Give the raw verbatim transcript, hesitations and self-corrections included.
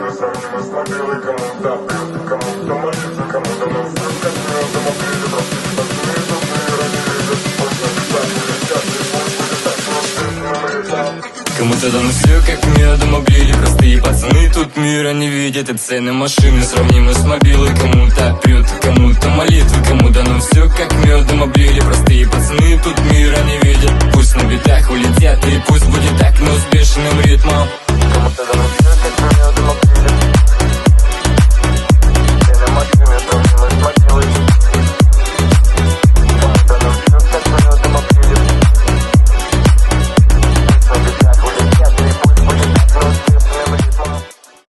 машины сравнимы с мобилой. Кому-то пьют, кому-то молится, кому-то на фруках мёдом обидят. Пацаны зубные ранили, можно писать, летят, можно летать, но летать. Кому-то дано все как медом облили. Простые пацаны тут мира не видят. И цены машины сравнимы с мобилой. Кому-то пьют, кому-то молитвы, кому